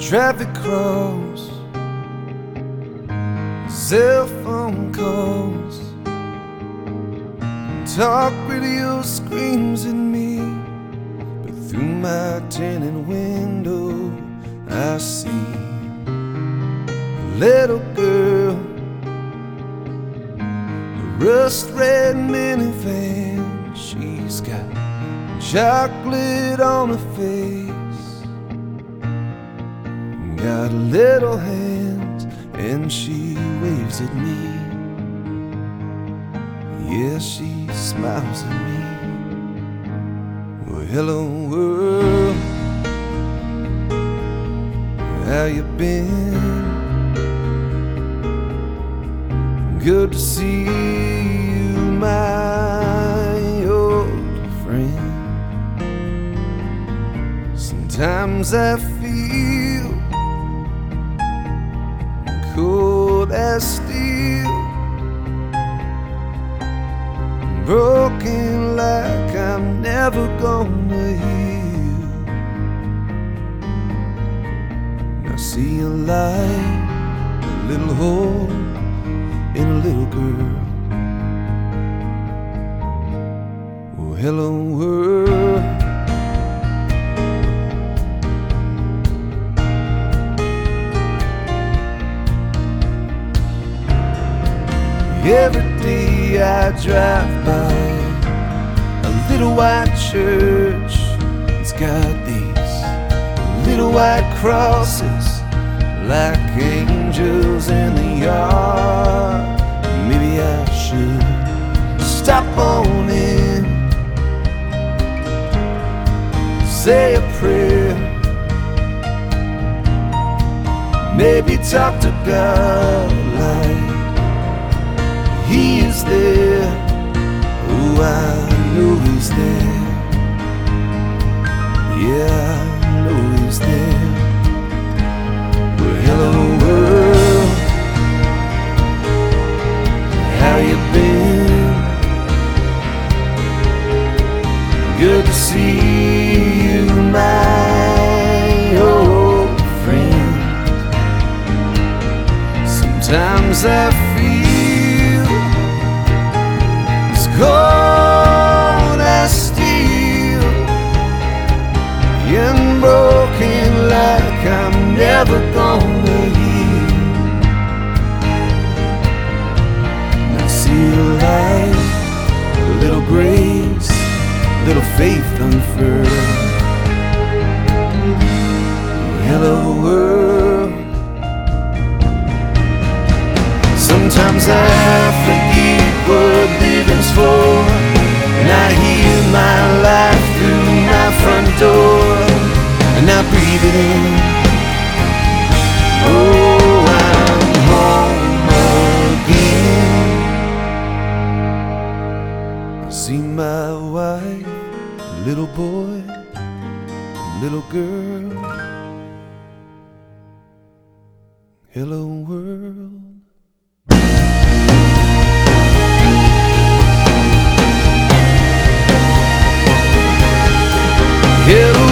traffic cross, cell phone calls, talk radio screams at me, but through my tinted window I see a little girl, a rust-red minivan. She's got chocolate on her face, got little hands, and she waves at me. Yeah, she smiles at me. Well, hello world, how you been? Good to see you, my old friend. Sometimes I feel cold as steel, broken like I'm never gonna heal. I see a light, a little hole in a little girl. Oh, hello world. Every day I drive by a little white church. It's got these little white crosses like angels in the yard. Maybe I should stop on in, say a prayer, maybe talk to God like He is there. Oh, I know He's there. Yeah, I know He's there. Well, hello world, how you been? Good to see you, my old friend. Sometimes I feel cold as steel and broken like I'm never gonna heal. And I see a light, a little grace, a little faith unfurled. Hello world. Sometimes I forget what living's for, and I hear my life through my front door, and I breathe it in. Oh, I'm home again. I see my wife, a little boy, a little girl. Hello world. Hello